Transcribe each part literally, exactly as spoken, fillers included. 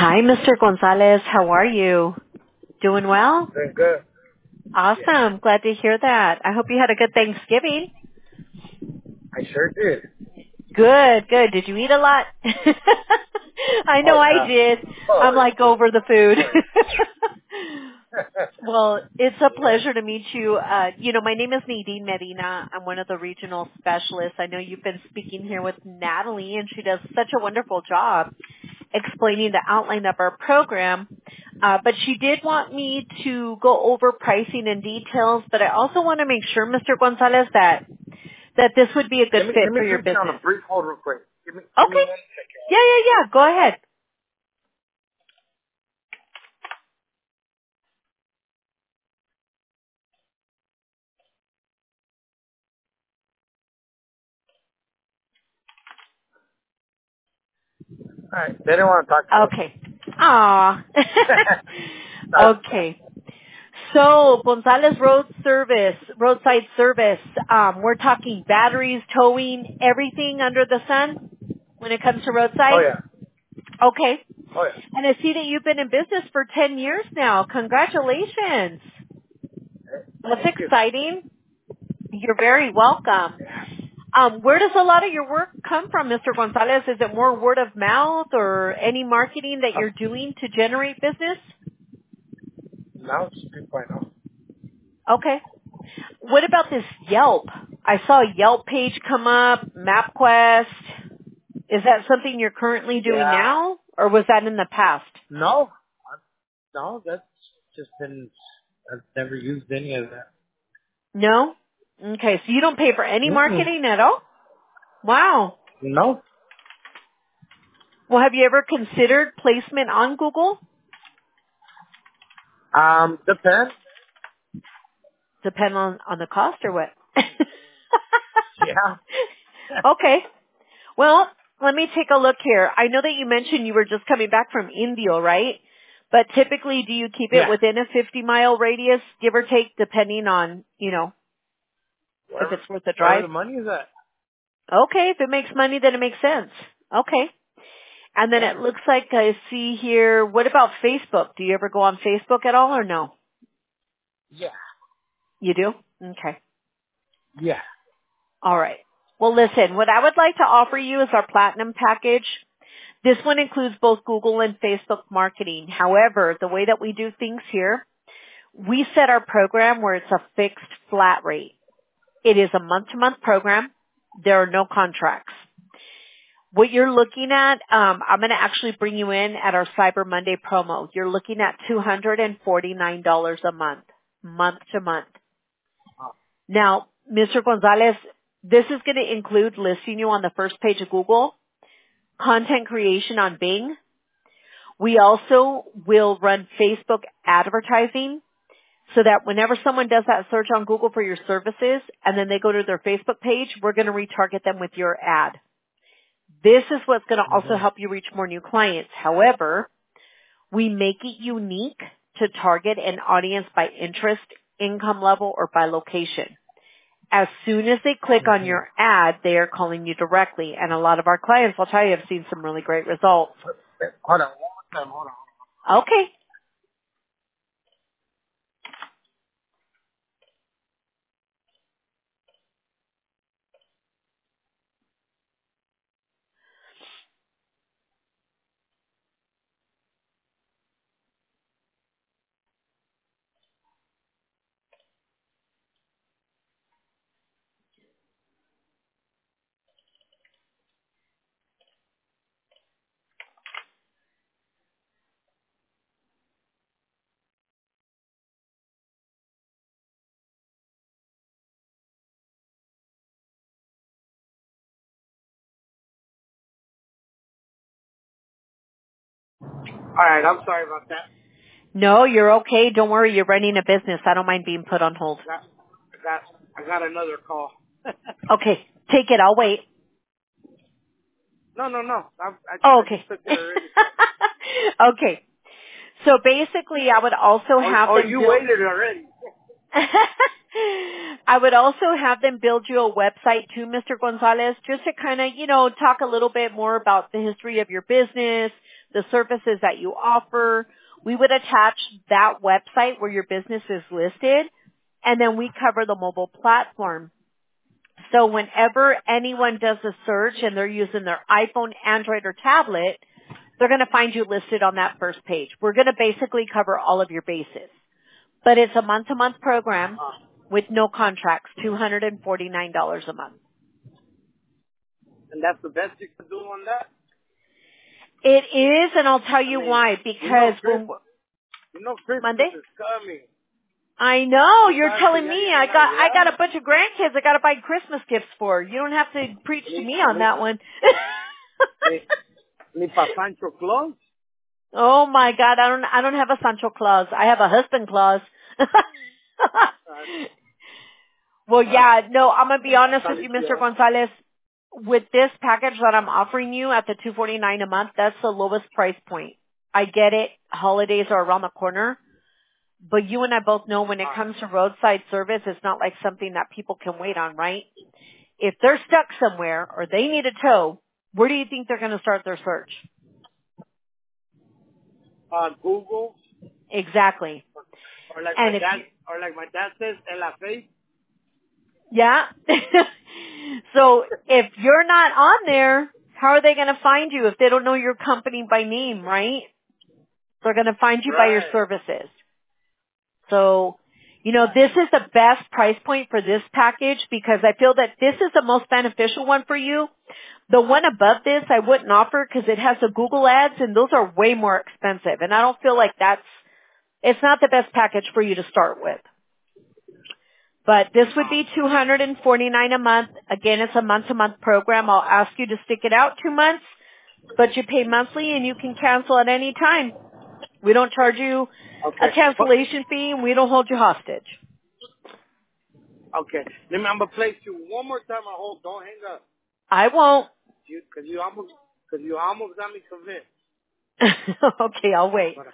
Hi, Mister Gonzalez. How are you? Doing well? Doing good. Yeah, Awesome. Glad to hear that. I hope you had a good Thanksgiving. I sure did. Good, good. Did you eat a lot? I Oh know I yeah. did. Oh I'm like over the food. yeah. Well, it's a Yeah. pleasure to meet you. Uh, you know, my name is Nadine Medina. I'm one of the regional specialists. I know you've been speaking here with Natalie, and she does such a wonderful job explaining the outline of our program. Uh, but she did want me to go over pricing and details, but I also want to make sure, Mister Gonzalez, that that this would be a good Let me fit let me for your put you on a business. brief hold real quick. Give me give me Okay. one second. Yeah, yeah, yeah. Go ahead. All right. They didn't want to talk to Okay. Ah. us. Sorry. Okay. So, Gonzalez Road Service, roadside service, um, we're talking batteries, towing, everything under the sun when it comes to Oh roadside? yeah. Okay. Oh yeah. And I see that you've been in business for ten years now. Congratulations. That's Thank you. exciting. You're very welcome. Um, where does a lot of your work come from, Mister Gonzalez? Is it more word of mouth or any marketing that Um, you're doing to generate business? now it's two point oh. Okay. What about this Yelp? I saw a Yelp page come up, MapQuest. Is that something you're currently doing Yeah. now, or was that in the past? No. No, that's just been. I've never used any of that. No? Okay, so you don't pay for any Mm-mm. marketing at all? Wow. No. Well, have you ever considered placement on Google? Um. Depends. Depend on, on the cost or what? Yeah. Okay. Well, let me take a look here. I know that you mentioned you were just coming back from Indio, right? But typically, do you keep it Yeah. within a fifty mile radius, give or take, depending on, you know, if Wherever it's worth the wherever drive? the money is at. Okay, if it makes money, then it makes sense. Okay. And then Yeah. it looks like I see here, what about Facebook? Do you ever go on Facebook at all or no? Yeah. You do? Okay. Yeah. All right. Well, listen, what I would like to offer you is our platinum package. This one includes both Google and Facebook marketing. However, the way that we do things here, we set our program where it's a fixed flat rate. It is a month-to-month program. There are no contracts. What you're looking at, um, I'm going to actually bring you in at our Cyber Monday promo. You're looking at two hundred forty-nine dollars a month, month to month. Oh, Now, Mister Gonzalez, this is going to include listing you on the first page of Google, content creation on Bing. We also will run Facebook advertising so that whenever someone does that search on Google for your services and then they go to their Facebook page, we're going to retarget them with your ad. This is what's going to also mhm. help you reach more new clients. However, we make it unique to target an audience by interest, income level, or by location. As soon as they click on Mhm. your ad, they are calling you directly. And a lot of our clients, I'll tell you, have seen some really great results. Hold on, one more time, hold on. Okay. All right, I'm sorry about that. No, you're okay. Don't worry. You're running a business. I don't mind being put on hold. I got, I got, I got another call. Okay. Take it. I'll wait. no, no, no. I, I, Oh, I okay. just took it already. Okay. So basically, I would also Oh, have oh, them you build, waited already. I would also have them build you a website too, Mister Gonzalez, just to kind of, you know, talk a little bit more about the history of your business, the services that you offer. We would attach that website where your business is listed, and then we cover the mobile platform. So whenever anyone does a search and they're using their iPhone, Android, or tablet, they're going to find you listed on that first page. We're going to basically cover all of your bases. But it's a month-to-month program with no contracts, two hundred forty-nine dollars a month. And that's the best you can do on that? It is, and I'll tell you I mean, why. Because you know, when you know Christmas Monday? is coming. I know you're Exactly, telling yeah, me yeah, I got I yeah. got a bunch of grandkids I got to buy Christmas gifts for. You don't have to preach to Me, me on me, that one. me, me pa Sancho Claus? Oh my God, I don't I don't have a Sancho Claus. I have a husband Claus. Well, yeah, no, I'm gonna be honest with you, Mister Gonzalez. With this package that I'm offering you at the two forty-nine a month, that's the lowest price point. I get it. Holidays are around the corner. But you and I both know when it comes to roadside service, it's not like something that people can wait on, right? If they're stuck somewhere or they need a tow, where do you think they're going to start their search? Uh, Google. Exactly. Or like And my if dad, you, or like my dad says, en la face. yeah. So if you're not on there, how are they going to find you if they don't know your company by name, right? They're going to find you by your Right. services. So, you know, this is the best price point for this package because I feel that this is the most beneficial one for you. The one above this I wouldn't offer because it has the Google ads and those are way more expensive. And I don't feel like that's, it's not the best package for you to start with. But this would be two hundred forty-nine dollars a month. Again, it's a month-to-month program. I'll ask you to stick it out two months, but you pay monthly and you can cancel at any time. We don't charge you Okay. a cancellation fee and we don't hold you hostage. Okay. Let me, I'm going to place you one more time. I hope. Don't hang up. I won't. You, cause you almost, cause you almost got me convinced. Okay, I'll wait. But,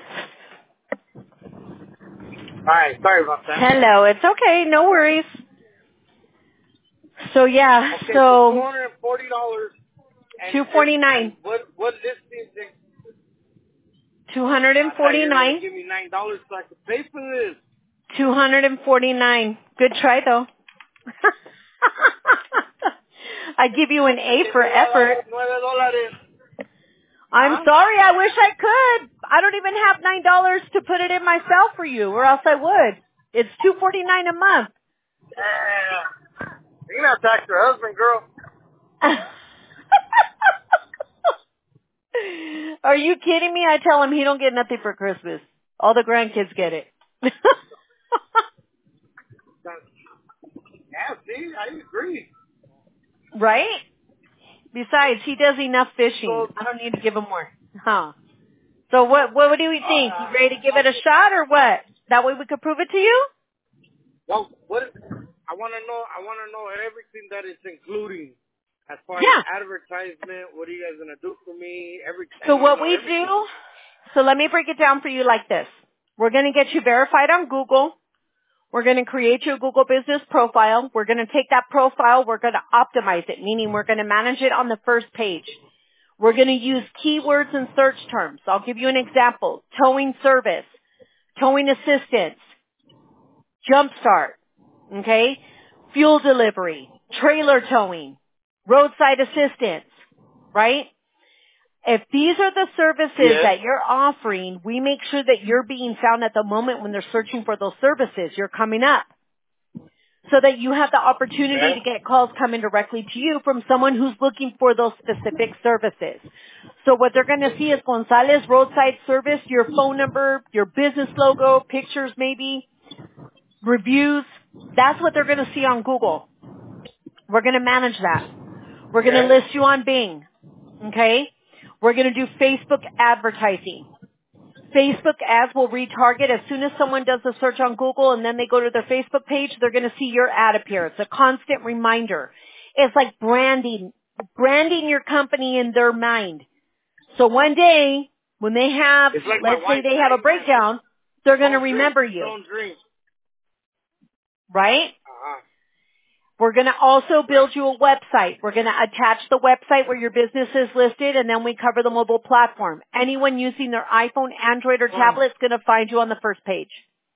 all right. Sorry about that. Hello, it's okay, no worries. So yeah, Okay, so two hundred and forty dollars. two forty nine. What what listing thing? Two hundred and forty nine. Give me nine dollars so I can pay for this. Two hundred and forty nine. Good try though. I give you an A for effort. I'm sorry, I wish I could. I don't even have nine dollars to put it in myself for you, or else I would. It's two forty nine a month. Yeah. You're gonna have to ask your husband, girl. Are you kidding me? I tell him he don't get nothing for Christmas. All the grandkids get it. Yeah, see, I agree. Right? Besides, he does enough fishing. So, I don't need to give him more. Huh. So what, what do you think? You ready to give it a shot or what? That way we could prove it to you? Well, what is, I want to know, I want to know everything that it's including. As far Yeah. as advertisement, what are you guys going to do for me? Everything. So what we do, so let me break it down for you like this. We're going to get you verified on Google. We're going to create you a Google business profile. We're going to take that profile. We're going to optimize it, meaning we're going to manage it on the first page. We're going to use keywords and search terms. I'll give you an example. Towing service, towing assistance, jumpstart, okay? Fuel delivery, trailer towing, roadside assistance, right? If these are the services Yes. that you're offering, we make sure that you're being found at the moment when they're searching for those services. You're coming up. So that you have the opportunity Okay. to get calls coming directly to you from someone who's looking for those specific services. So what they're going to see is Gonzalez Roadside Service, your phone number, your business logo, pictures maybe, reviews. That's what they're going to see on Google. We're going to manage that. We're going to Okay. list you on Bing. Okay? We're going to do Facebook advertising. Facebook ads will retarget as soon as someone does a search on Google and then they go to their Facebook page, they're going to see your ad appear. It's a constant reminder. It's like branding, branding your company in their mind. So one day, when they have, It's like my let's say wife's they have a nightmare. breakdown, they're going to Don't dream, remember you. Don't dream. Right? Uh-huh. We're going to also build you a website. We're going to attach the website where your business is listed, and then we cover the mobile platform. Anyone using their iPhone, Android, or tablet is going to find you on the first page.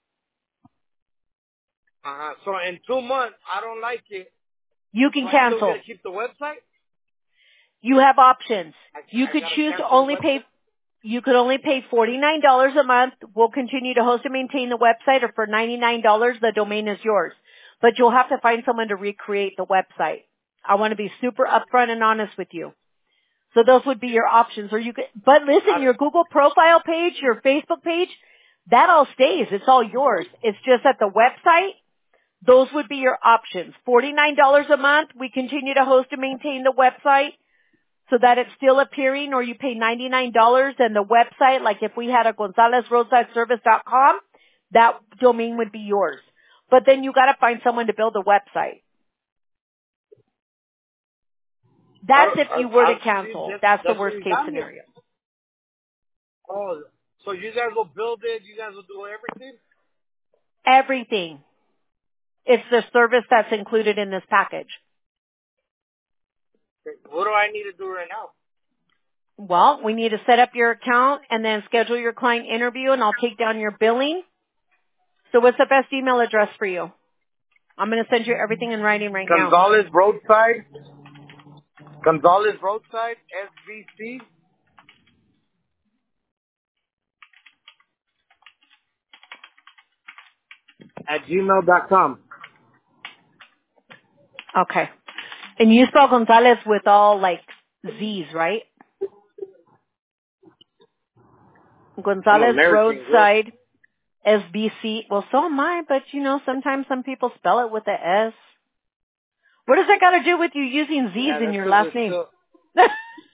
Uh-huh. So in two months, I don't like it. You can So I cancel. still get to keep the website? You have options. I, You I could gotta choose to cancel the only pay, website? you could only pay forty-nine dollars a month. We'll continue to host and maintain the website, or for ninety-nine dollars, the domain is yours. But you'll have to find someone to recreate the website. I want to be super upfront and honest with you. So those would be your options. Or you could, but listen, your Google profile page, your Facebook page, that all stays. It's all yours. It's just at the website. Those would be your options. forty-nine dollars a month. We continue to host and maintain the website so that it's still appearing, or you pay ninety-nine dollars and the website, like if we had a Gonzalez Roadside Service dot com, that domain would be yours. But then you gotta find someone to build a website. That's I- if you I- were I- to cancel. that's- That's the that's worst what you case got me. scenario. Oh, so you guys will build it, you guys will do everything? Everything. It's the service that's included in this package. What do I need to do right now? Well, we need to set up your account and then schedule your client interview, and I'll take down your billing. So what's the best email address for you? I'm going to send you everything in writing right now. Gonzalez Roadside. Gonzalez Roadside, S B C. At gmail dot com. Okay. And you spell Gonzalez with all like Z's, right? I'm Gonzalez American, girl. Roadside, S B C. Well, so am I, but you know, sometimes some people spell it with a S. What does that got to do with you using Z's Yeah, in that's your 'cause last it's name? still-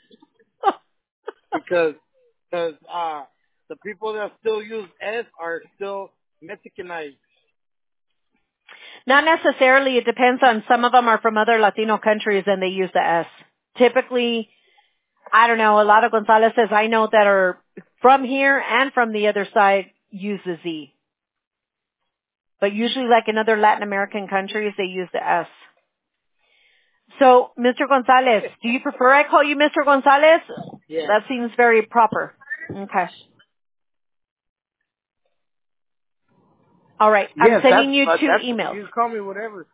because because uh, the people that still use S are still Mexicanized. Not necessarily. It depends on, some of them are from other Latino countries and they use the S. Typically, I don't know, a lot of Gonzalez's I know that are from here and from the other side use the Z. But usually like in other Latin American countries, they use the S. So, Mister Gonzalez, do you prefer I call you Mister Gonzalez? Yeah. That seems very proper. Okay. All right. I'm Yes, sending that's, you uh, two that's, emails. you call me whatever.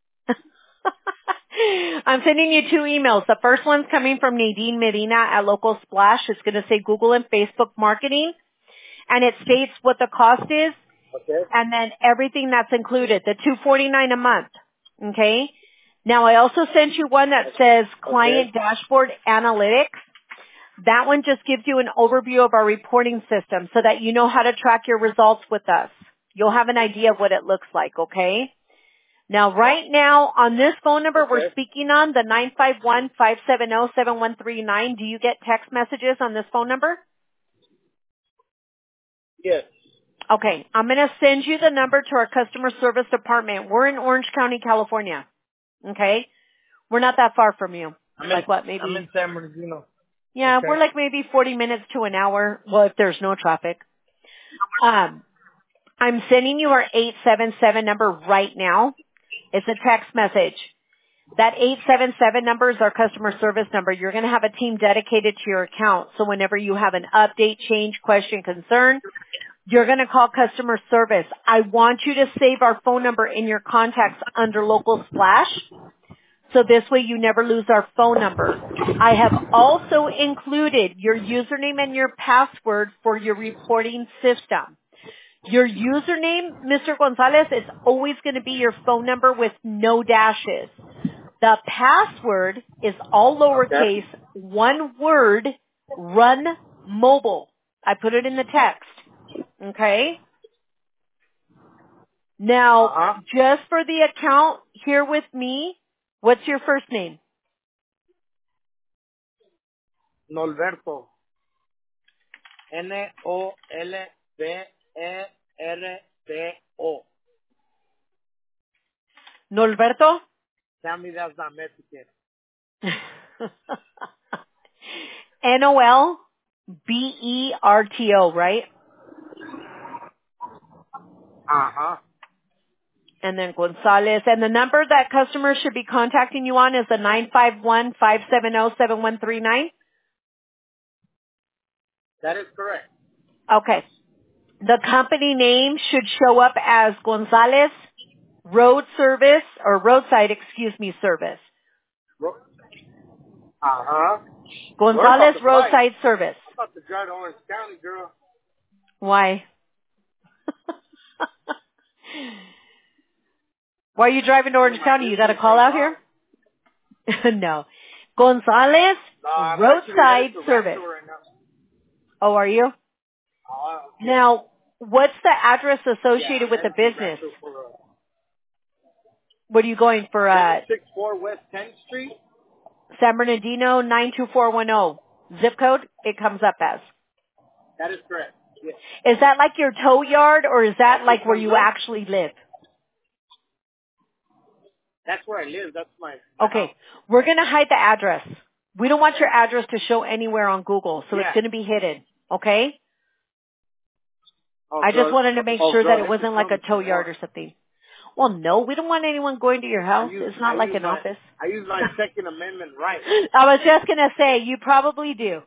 I'm sending you two emails. The first one's coming from Nadine Medina at Local Splash. It's going to say Google and Facebook marketing, and it states what the cost is, Okay. and then everything that's included, the two forty-nine a month. Okay? Now, I also sent you one that says Client Dashboard Analytics. That one just gives you an overview of our reporting system so that you know how to track your results with us. You'll have an idea of what it looks like, okay? Now, right now, on this phone number Okay. we're speaking on, the nine five one, five seven zero, seven one three nine, do you get text messages on this phone number? Yes. Okay, I'm going to send you the number to our customer service department. We're in Orange County, California, okay? We're not that far from you. I'm in, Like what, I'm in maybe? San Bernardino. Yeah, Okay. we're like maybe forty minutes to an hour. Well, if there's no traffic. Um, I'm sending you our eight seven seven number right now. It's a text message. That eight seven seven number is our customer service number. You're going to have a team dedicated to your account. So whenever you have an update, change, question, concern, you're going to call customer service. I want you to save our phone number in your contacts under Local Splash. So this way you never lose our phone number. I have also included your username and your password for your reporting system. Your username, Mister Gonzalez, is always going to be your phone number with no dashes. The password is all lowercase, one word, run mobile. I put it in the text. Okay? Now, Uh-huh. just for the account here with me, what's your first name? Norberto. N O L B E R T O. Norberto? Tell me that's not Mexican. N O L B E R T O, right? Uh-huh. And then Gonzalez. And the number that customers should be contacting you on is the nine five one, five seven zero, seven one three nine? That is correct. Okay. The company name should show up as Gonzalez Road Service, or Roadside, excuse me, Service. Ro- Uh-huh. We're about Gonzalez to fly. Roadside Service. I'm about to drive to Orange County, girl. Why? Why are you driving to Orange My County? You got a business call days out off. here? No. Gonzalez No, I'm actually Roadside headed to Service. Rancho right now. Oh, are you? Oh, okay. Now, what's the address Yeah, associated I'm with the headed to business? Rancho for uh, What are you going for? Uh, seven six four West tenth Street. San Bernardino nine two four one zero. Zip code? It comes up as. That is correct. Yes. Is that like your tow yard, or is that That's like what where comes you up. actually live? That's where I live. That's my, my Okay. house. We're going to hide the address. We don't want your address to show anywhere on Google, so it's Yeah. going to be hidden. Okay? Oh, I just so, wanted to make oh, sure girl, that it they can wasn't like tell a me tow some yard more. or something. Well, no, we don't want anyone going to your I house. use, It's I not like use an my, office. I use my Second Amendment right. I was just going to say, you probably do.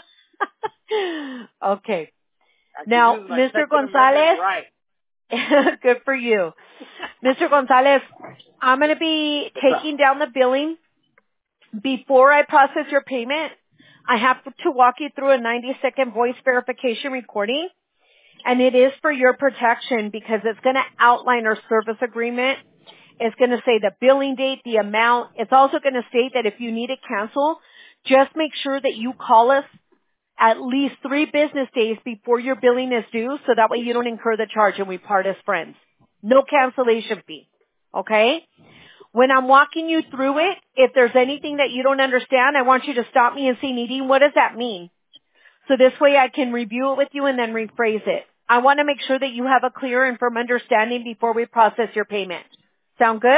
Okay. I can Now, use my Mister Second Amendment Gonzalez, right. good for you. Mister Gonzalez, I'm going to be taking down the billing. Before I process your payment, I have to walk you through a ninety second voice verification recording. And it is for your protection because it's going to outline our service agreement. It's going to say the billing date, the amount. It's also going to state that if you need to cancel, just make sure that you call us at least three business days before your billing is due so that way you don't incur the charge and we part as friends. No cancellation fee. Okay? When I'm walking you through it, if there's anything that you don't understand, I want you to stop me and say, Nadine, what does that mean? So this way I can review it with you and then rephrase it. I want to make sure that you have a clear and firm understanding before we process your payment. Sound good?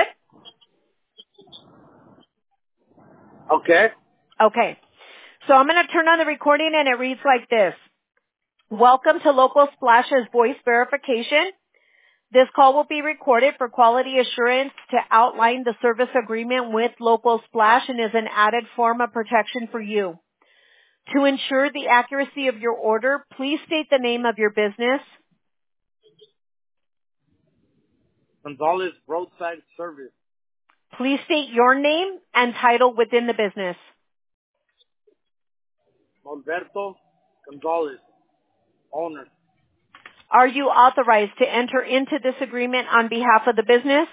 Okay. Okay. So I'm going to turn on the recording and it reads like this. Welcome to Local Splash's voice verification. This call will be recorded for quality assurance to outline the service agreement with Local Splash and is an added form of protection for you. To ensure the accuracy of your order, please state the name of your business. Gonzalez Roadside Service. Please state your name and title within the business. Alberto Gonzalez, owner. Are you authorized to enter into this agreement on behalf of the business?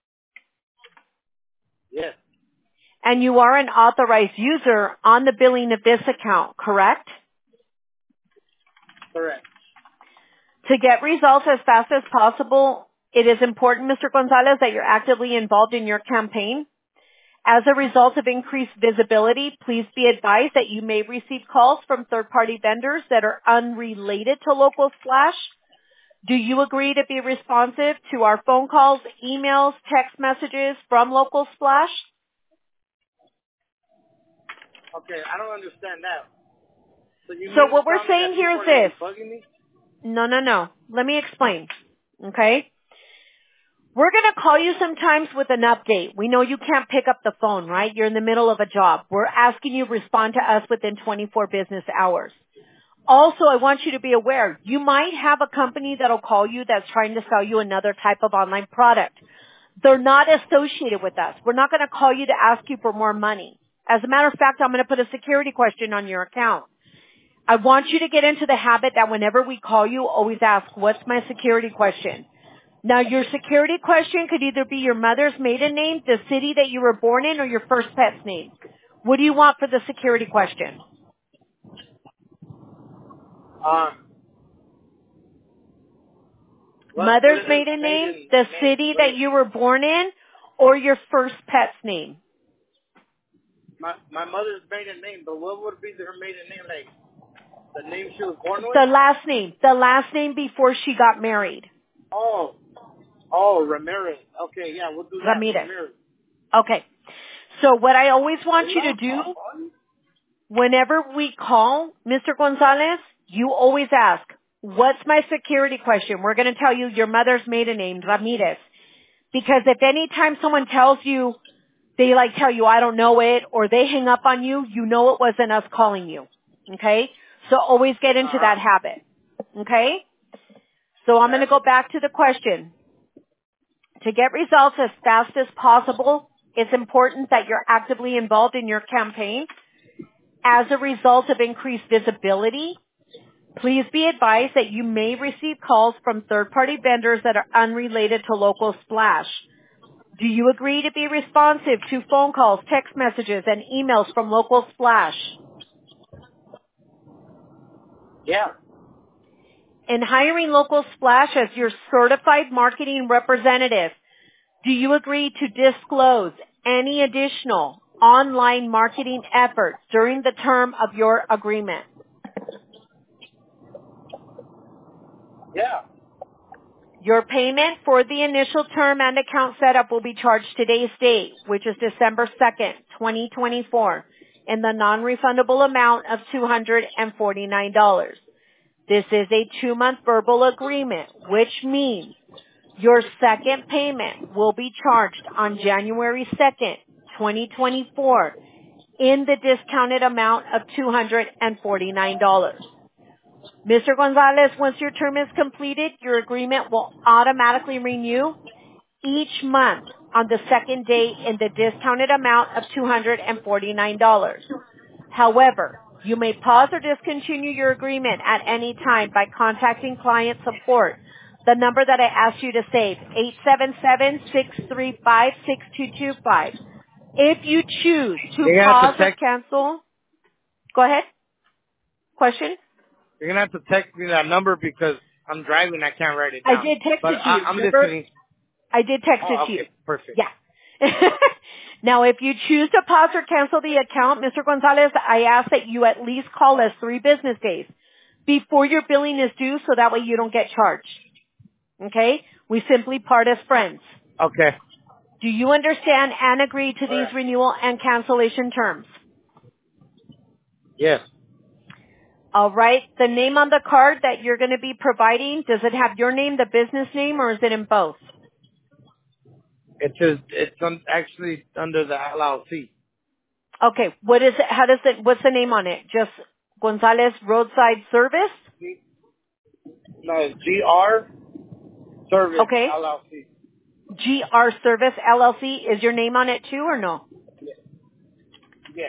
Yes. And you are an authorized user on the billing of this account, correct? Correct. To get results as fast as possible, it is important, Mister Gonzalez, that you're actively involved in your campaign. As a result of increased visibility, please be advised that you may receive calls from third-party vendors that are unrelated to Local Splash. Do you agree to be responsive to our phone calls, emails, text messages from Local Splash? Okay, I don't understand that. So, you So mean what to we're tell me saying that here people is are this. bugging me? No, no, no. Let me explain. Okay? We're going to call you sometimes with an update. We know you can't pick up the phone, right? You're in the middle of a job. We're asking you to respond to us within twenty-four business hours. Also, I want you to be aware, you might have a company that'll call you that's trying to sell you another type of online product. They're not associated with us. We're not going to call you to ask you for more money. As a matter of fact, I'm going to put a security question on your account. I want you to get into the habit that whenever we call you, always ask, what's my security question? Now, your security question could either be your mother's maiden name, the city that you were born in, or your first pet's name. What do you want for the security question? Um, what, Mother's what maiden name, maiden the name? city What that is- you were born in, or your first pet's name? My my mother's maiden name, but what would be her maiden name? Like the name she was born with? The last name. The last name before she got married. Oh, oh, Ramirez. Okay, yeah, we'll do that. Ramirez. Ramirez. Okay. So what I always want you to do, whenever we call Mister Gonzalez, you always ask, what's my security question? We're going to tell you your mother's maiden name, Ramirez. Because if any time someone tells you, they like tell you, I don't know it, or they hang up on you, you know it wasn't us calling you. Okay? So always get into that habit. Okay? So I'm going to go back to the question. To get results as fast as possible, it's important that you're actively involved in your campaign. As a result of increased visibility, please be advised that you may receive calls from third-party vendors that are unrelated to Local Splash. Do you agree to be responsive to phone calls, text messages, and emails from Local Splash? Yeah. In hiring Local Splash as your certified marketing representative, do you agree to disclose any additional online marketing efforts during the term of your agreement? Yeah. Your payment for the initial term and account setup will be charged today's date, which is December second, twenty twenty-four, in the non-refundable amount of two hundred forty-nine dollars. This is a two-month verbal agreement, which means your second payment will be charged on January second, twenty twenty-four, in the discounted amount of two hundred forty-nine dollars. Mister Gonzalez, once your term is completed, your agreement will automatically renew each month on the second day in the discounted amount of two hundred forty-nine dollars. However, you may pause or discontinue your agreement at any time by contacting client support. The number that I asked you to save, eight seven seven, six three five, six two two five. If you choose to You're gonna have pause to or text- cancel, go ahead. Question? You're gonna have to text me that number because I'm driving. I can't write it down. I did text but it to I, you. I'm Remember? listening. I did text Oh, it to okay, you. perfect. Yeah. Now, if you choose to pause or cancel the account, Mister Gonzalez, I ask that you at least call us three business days before your billing is due so that way you don't get charged. Okay? We simply part as friends. Okay. Do you understand and agree to All these right. renewal and cancellation terms? Yes. All right. The name on the card that you're going to be providing, does it have your name, the business name, or is it in both? It's just, it's un, actually under the L L C. Okay. What is it? How does it, what's the name on it? Just Gonzalez Roadside Service? G, no, it's G R Service Okay. L L C. G R Service L L C. Is your name on it too or no? Yeah. Yeah.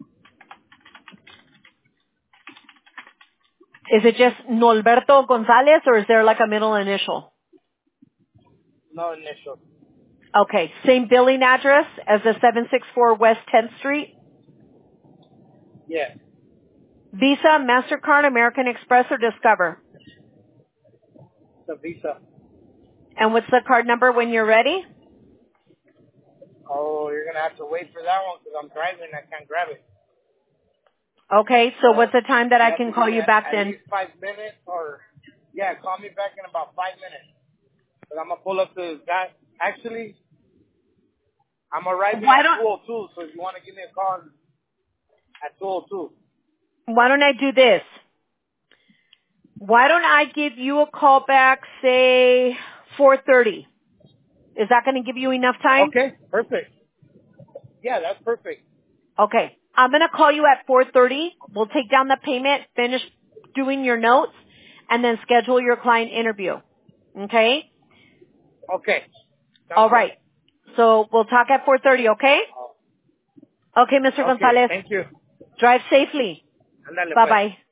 Is it just Norberto Gonzalez or is there like a middle initial? No initial. Okay. Same billing address as the seven sixty-four West tenth Street? Yeah. Visa, MasterCard, American Express, or Discover? It's a Visa. And what's the card number when you're ready? Oh, you're going to have to wait for that one because I'm driving. I can't grab it. Okay, so So what's the time that you I have to can give call me you at, back at then? least five minutes or, yeah, call me back in about five minutes. Because I'm going to pull up to that. Actually, I'm arriving Why at don't two oh two, so if you want to give me a call at two oh two. Why don't I do this? Why don't I give you a call back, say four thirty? Is that going to give you enough time? Okay, perfect. Yeah, that's perfect. Okay. I'm going to call you at four thirty. We'll take down the payment, finish doing your notes, and then schedule your client interview. Okay? Okay. Sounds All good. right. So we'll talk at four thirty, okay? Okay, Mister Okay, Gonzalez. thank you. Drive safely. Ándale, pues. Bye-bye.